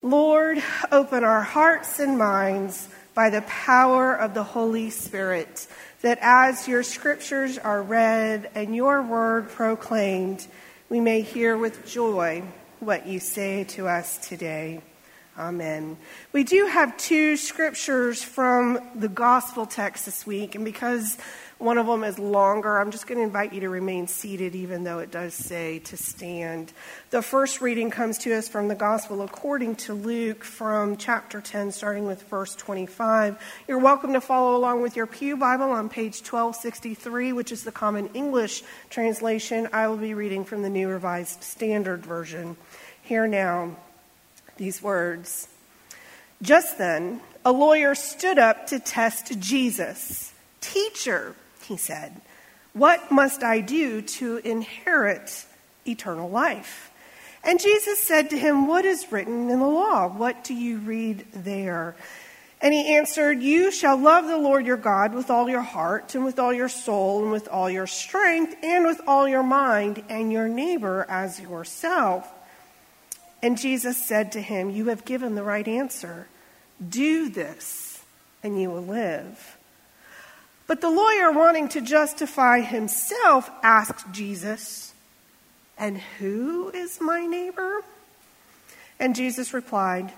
Lord, open our hearts and minds by the power of the Holy Spirit, that as your scriptures are read and your word proclaimed, we may hear with joy what you say to us today. Amen. We do have two scriptures from the gospel text this week, and because one of them is longer, I'm just going to invite you to remain seated, even though it does say to stand. The first reading comes to us from the gospel according to Luke from chapter 10, starting with verse 25. You're welcome to follow along with your pew Bible on page 1263, which is the Common English translation. I will be reading from the New Revised Standard Version. Hear now these words. Just then, a lawyer stood up to test Jesus. "Teacher," he said, "what must I do to inherit eternal life?" And Jesus said to him, "What is written in the law? What do you read there?" And he answered, "You shall love the Lord your God with all your heart and with all your soul and with all your strength and with all your mind, and your neighbor as yourself." And Jesus said to him, "You have given the right answer. Do this, and you will live." But the lawyer, wanting to justify himself, asked Jesus, "And who is my neighbor?" And Jesus replied,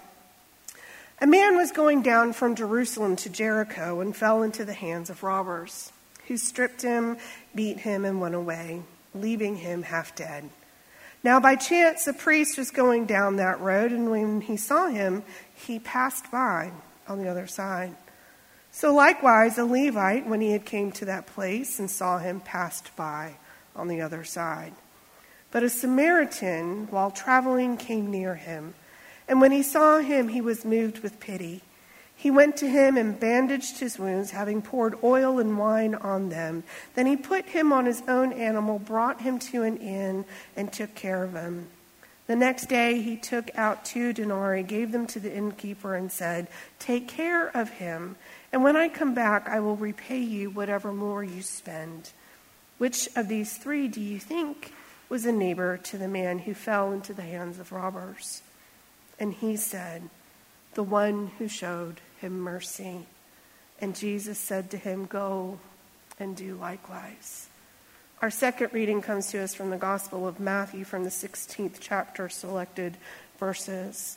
"A man was going down from Jerusalem to Jericho and fell into the hands of robbers, who stripped him, beat him, and went away, leaving him half dead. Now by chance a priest was going down that road, and when he saw him, he passed by on the other side. So likewise a Levite, when he had came to that place and saw him, passed by on the other side. But a Samaritan, while traveling, came near him, and when he saw him, he was moved with pity. He went to him and bandaged his wounds, having poured oil and wine on them. Then he put him on his own animal, brought him to an inn, and took care of him. The next day he took out 2 denarii, gave them to the innkeeper, and said, "Take care of him, and when I come back I will repay you whatever more you spend." Which of these 3 do you think was a neighbor to the man who fell into the hands of robbers? And he said, "The one who showed him mercy." And Jesus said to him, "Go and do likewise." Our second reading comes to us from the Gospel of Matthew, from the 16th chapter, selected verses.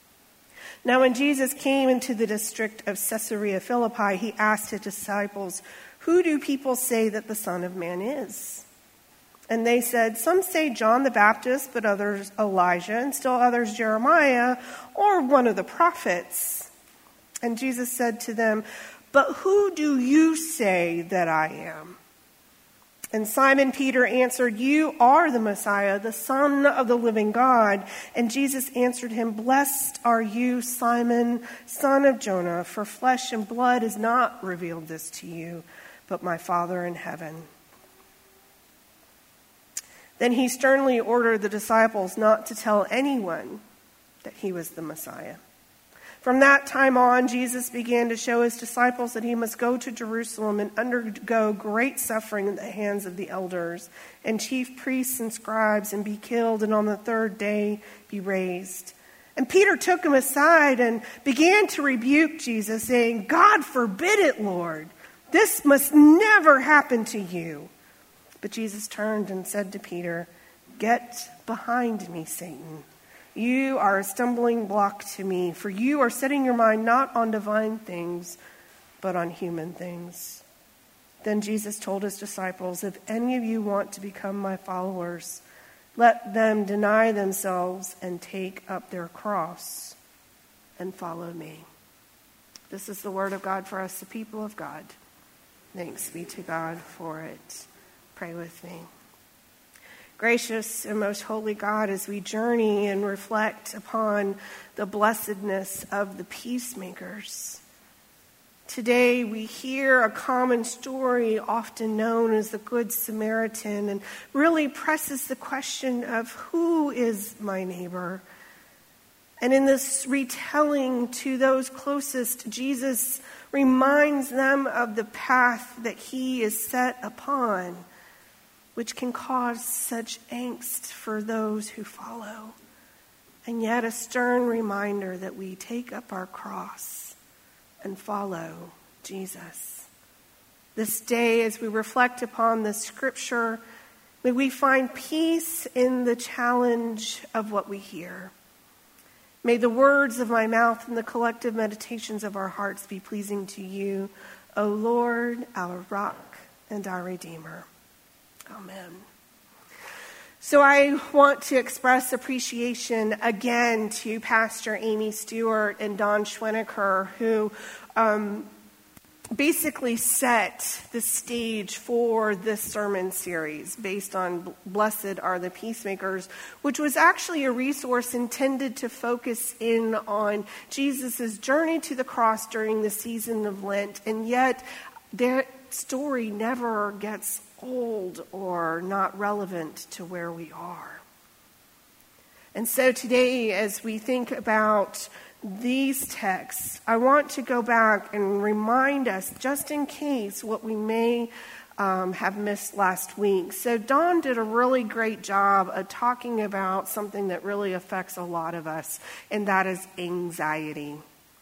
Now when Jesus came into the district of Caesarea Philippi, he asked his disciples, "Who do people say that the Son of Man is?" And they said, "Some say John the Baptist, but others Elijah, and still others Jeremiah, or one of the prophets." And Jesus said to them, "But who do you say that I am?" And Simon Peter answered, "You are the Messiah, the Son of the living God." And Jesus answered him, "Blessed are you, Simon, son of Jonah, for flesh and blood has not revealed this to you, but my Father in heaven." Then he sternly ordered the disciples not to tell anyone that he was the Messiah. From that time on, Jesus began to show his disciples that he must go to Jerusalem and undergo great suffering at the hands of the elders and chief priests and scribes, and be killed, and on the 3rd day be raised. And Peter took him aside and began to rebuke Jesus, saying, "God forbid it, Lord. This must never happen to you." But Jesus turned and said to Peter, "Get behind me, Satan. You are a stumbling block to me, for you are setting your mind not on divine things, but on human things." Then Jesus told his disciples, "If any of you want to become my followers, let them deny themselves and take up their cross and follow me." This is the word of God for us, the people of God. Thanks be to God for it. Pray with me. Gracious and most holy God, as we journey and reflect upon the blessedness of the peacemakers, today we hear a common story often known as the Good Samaritan, and really presses the question of who is my neighbor? And in this retelling to those closest, Jesus reminds them of the path that he is set upon, which can cause such angst for those who follow. and yet a stern reminder that we take up our cross and follow Jesus. This day, as we reflect upon the scripture, may we find peace in the challenge of what we hear. May the words of my mouth and the collective meditations of our hearts be pleasing to you, O Lord, our rock and our Redeemer. Amen. So I want to express appreciation again to Pastor Amy Stewart and Don Schweneker, who basically set the stage for this sermon series based on Blessed Are the Peacemakers, which was actually a resource intended to focus in on Jesus' journey to the cross during the season of Lent, and yet their story never gets old or not relevant to where we are. And so today, as we think about these texts, I want to go back and remind us, just in case, what we may have missed last week. So Don did a really great job of talking about something that really affects a lot of us, and that is anxiety,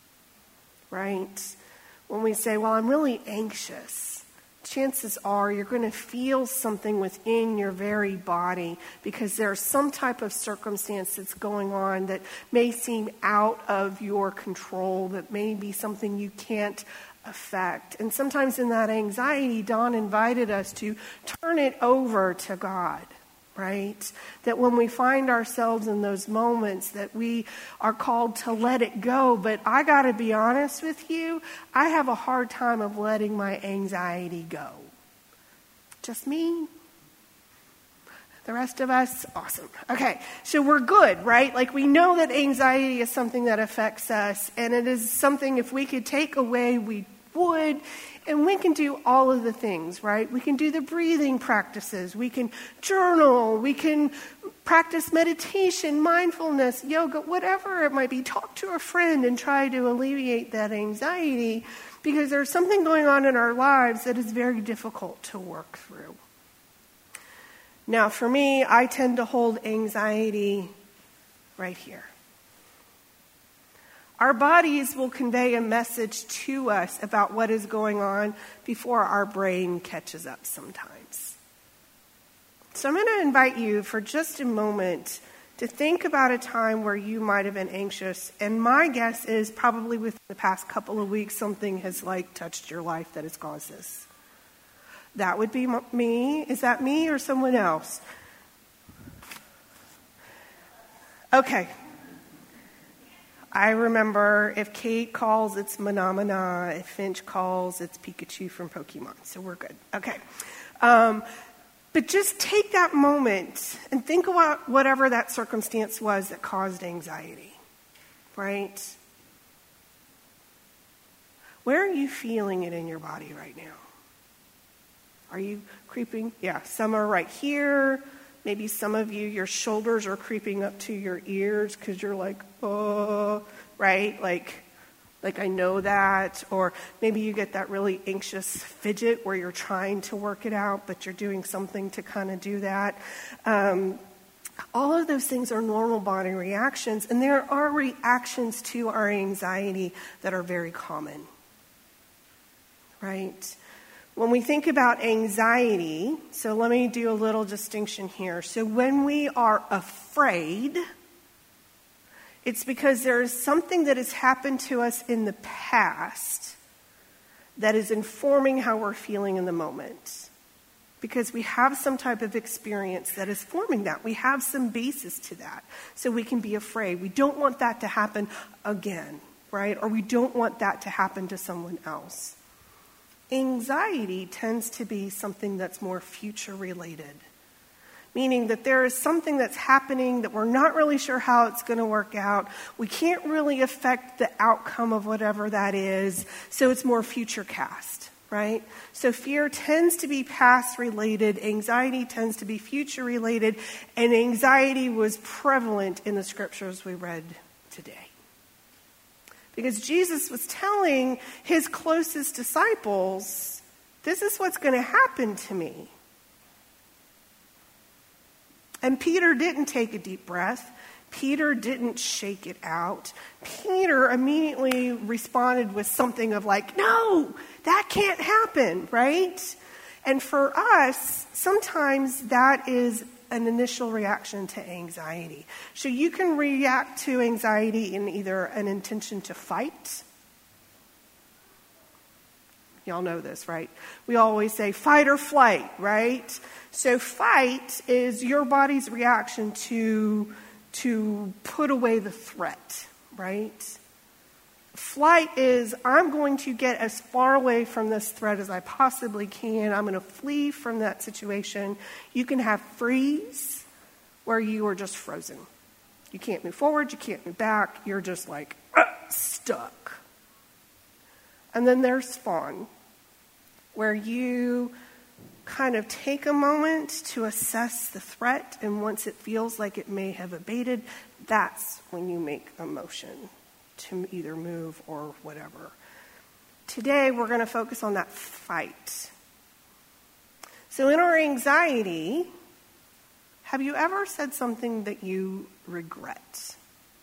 right? When we say, well, I'm really anxious, chances are you're going to feel something within your very body because there's some type of circumstance that's going on that may seem out of your control, that may be something you can't affect. And sometimes in that anxiety, Don invited us to turn it over to God, right? That when we find ourselves in those moments that we are called to let it go. But I got to be honest with you, I have a hard time of letting my anxiety go. Just me? The rest of us? Awesome. Okay, so we're good, right? Like we know that anxiety is something that affects us, and it is something if we could take away, we would. And we can do all of the things, right? We can do the breathing practices. We can journal. We can practice meditation, mindfulness, yoga, whatever it might be. Talk to a friend and try to alleviate that anxiety because there's something going on in our lives that is very difficult to work through. Now, for me, I tend to hold anxiety right here. Our bodies will convey a message to us about what is going on before our brain catches up sometimes. So I'm going to invite you for just a moment to think about a time where you might have been anxious. And my guess is probably within the past couple of weeks, something has touched your life that has caused this. That would be me. Is that me or someone else? Okay. I remember if Kate calls, it's Manamana. If Finch calls, it's Pikachu from Pokemon. So we're good. Okay. But just take that moment and think about whatever that circumstance was that caused anxiety, right? Where are you feeling it in your body right now? Are you creeping? Yeah, some are right here. Maybe some of you, your shoulders are creeping up to your ears because you're like, oh, right? Like I know that. Or maybe you get that really anxious fidget where you're trying to work it out, but you're doing something to kind of do that. All of those things are normal body reactions, and there are reactions to our anxiety that are very common, right? When we think about anxiety, so let me do a little distinction here. So when we are afraid, it's because there is something that has happened to us in the past that is informing how we're feeling in the moment. Because we have some type of experience that is forming that. We have some basis to that. So we can be afraid. We don't want that to happen again, right? Or we don't want that to happen to someone else. Anxiety tends to be something that's more future-related, meaning that there is something that's happening that we're not really sure how it's going to work out. We can't really affect the outcome of whatever that is, so it's more future-cast, right? So fear tends to be past-related, anxiety tends to be future-related, and anxiety was prevalent in the scriptures we read today. Because Jesus was telling his closest disciples, this is what's going to happen to me. And Peter didn't take a deep breath. Peter didn't shake it out. Peter immediately responded with something of like, no, that can't happen, right? And for us, sometimes that is an initial reaction to anxiety. So you can react to anxiety in either an intention to fight. Y'all know this, right? We always say fight or flight, right? So fight is your body's reaction to put away the threat, right? Flight is, I'm going to get as far away from this threat as I possibly can. I'm going to flee from that situation. You can have freeze, where you are just frozen. You can't move forward, you can't move back. You're just like, stuck. And then there's fawn, where you kind of take a moment to assess the threat, and once it feels like it may have abated, that's when you make a motion to either move or whatever. Today, we're going to focus on that fight. So in our anxiety, have you ever said something that you regret?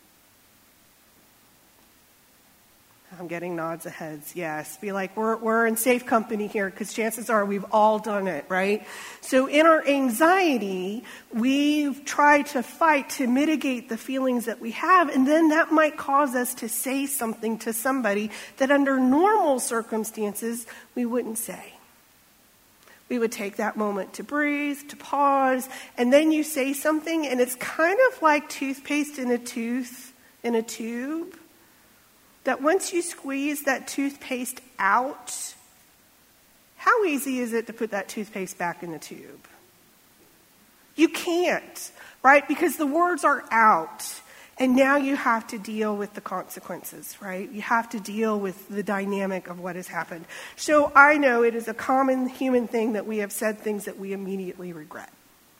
I'm getting nods of heads. Yes. Be like, we're in safe company here, because chances are we've all done it, right? So in our anxiety, we've tried to fight to mitigate the feelings that we have, and then that might cause us to say something to somebody that under normal circumstances we wouldn't say. We would take that moment to breathe, to pause, and then you say something, and it's kind of like toothpaste in a tube. That once you squeeze that toothpaste out, how easy is it to put that toothpaste back in the tube? You can't, right? Because the words are out, and now you have to deal with the consequences, right? You have to deal with the dynamic of what has happened. So I know it is a common human thing that we have said things that we immediately regret.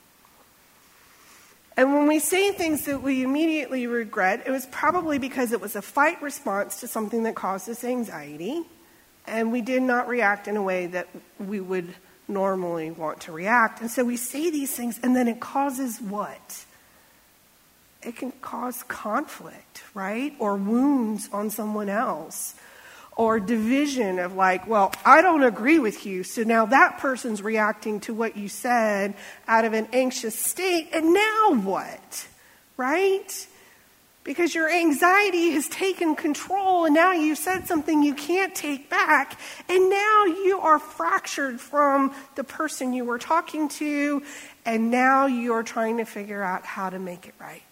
And when we say things that we immediately regret, it was probably because it was a fight response to something that caused us anxiety, and we did not react in a way that we would normally want to react. And so we say these things, and then it causes what? It can cause conflict, right? Or wounds on someone else. Or division of like, well, I don't agree with you, so now that person's reacting to what you said out of an anxious state, and now what? Right? Because your anxiety has taken control, and now you said something you can't take back, and now you are fractured from the person you were talking to, and now you're trying to figure out how to make it right.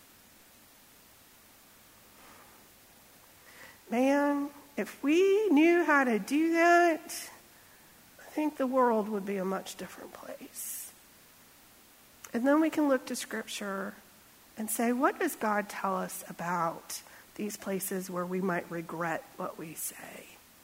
Man, if we knew how to do that, I think the world would be a much different place. And then we can look to Scripture and say, what does God tell us about these places where we might regret what we say?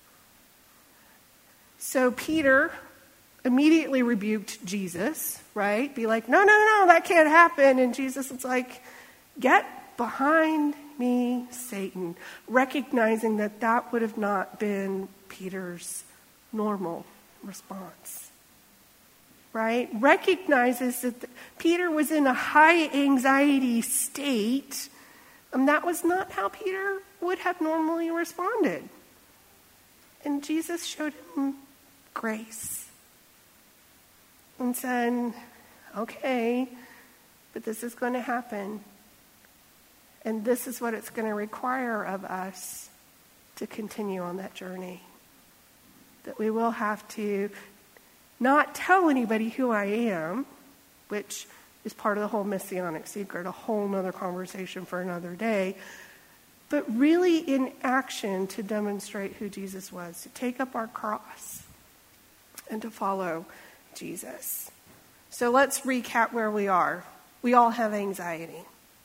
So Peter immediately rebuked Jesus, right? Be like, no, that can't happen. And Jesus was like, get behind me, Satan, recognizing that that would have not been Peter's normal response, right? Recognizes that Peter was in a high anxiety state, and that was not how Peter would have normally responded. And Jesus showed him grace and said, okay, but this is going to happen. And this is what it's going to require of us to continue on that journey. That we will have to not tell anybody who I am, which is part of the whole messianic secret, a whole other conversation for another day, but really in action to demonstrate who Jesus was, to take up our cross and to follow Jesus. So let's recap where we are. We all have anxiety.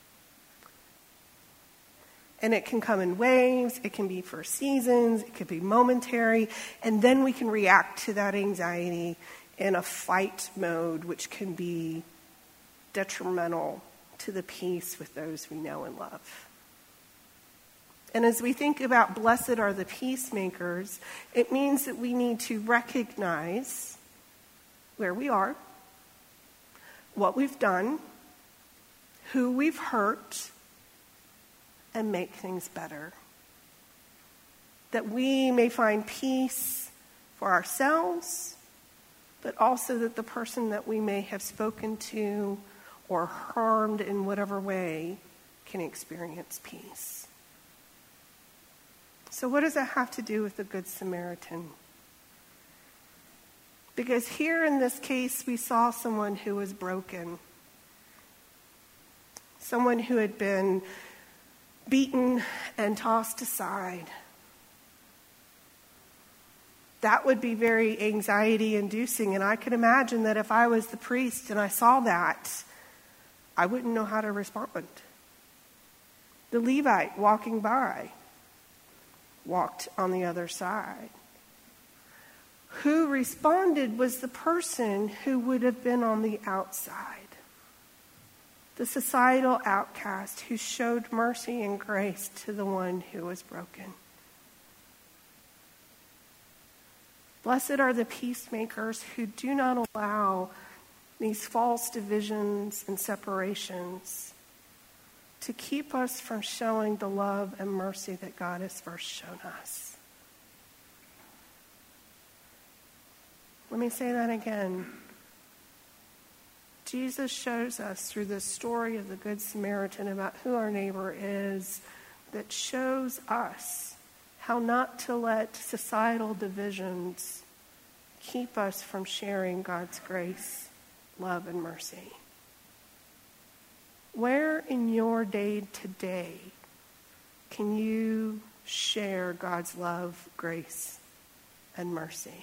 And it can come in waves, it can be for seasons, it could be momentary, and then we can react to that anxiety in a fight mode, which can be detrimental to the peace with those we know and love. And as we think about blessed are the peacemakers, it means that we need to recognize where we are, what we've done, who we've hurt, and make things better. That we may find peace for ourselves, but also that the person that we may have spoken to or harmed in whatever way can experience peace. So what does that have to do with the Good Samaritan? Because here in this case, we saw someone who was broken. Someone who had been beaten and tossed aside. That would be very anxiety-inducing, and I could imagine that if I was the priest and I saw that, I wouldn't know how to respond. The Levite walking by walked on the other side. Who responded was the person who would have been on the outside. The societal outcast who showed mercy and grace to the one who was broken. Blessed are the peacemakers who do not allow these false divisions and separations to keep us from showing the love and mercy that God has first shown us. Let me say that again. Jesus shows us through the story of the Good Samaritan about who our neighbor is, that shows us how not to let societal divisions keep us from sharing God's grace, love, and mercy. Where in your day today can you share God's love, grace, and mercy?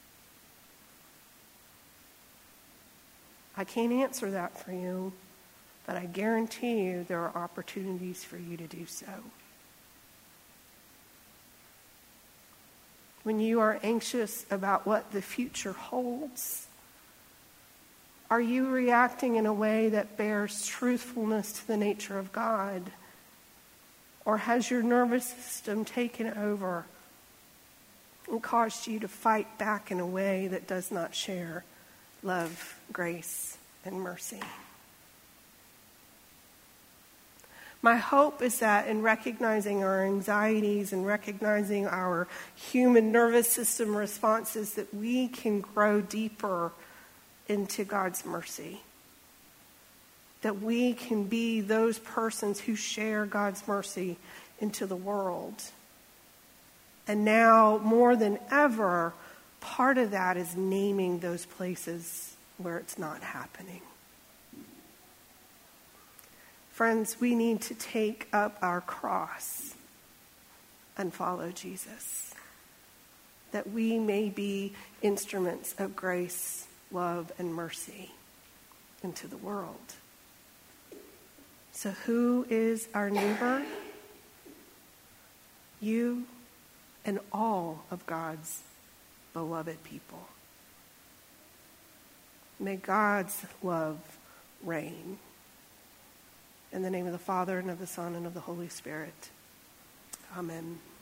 I can't answer that for you, but I guarantee you there are opportunities for you to do so. When you are anxious about what the future holds, are you reacting in a way that bears truthfulness to the nature of God? Or has your nervous system taken over and caused you to fight back in a way that does not share love, grace, and mercy? My hope is that in recognizing our anxieties and recognizing our human nervous system responses, that we can grow deeper into God's mercy. That we can be those persons who share God's mercy into the world. And now, more than ever, part of that is naming those places where it's not happening. Friends, we need to take up our cross and follow Jesus, that we may be instruments of grace, love, and mercy into the world. So who is our neighbor? You and all of God's beloved people. May God's love reign. In the name of the Father, and of the Son, and of the Holy Spirit. Amen.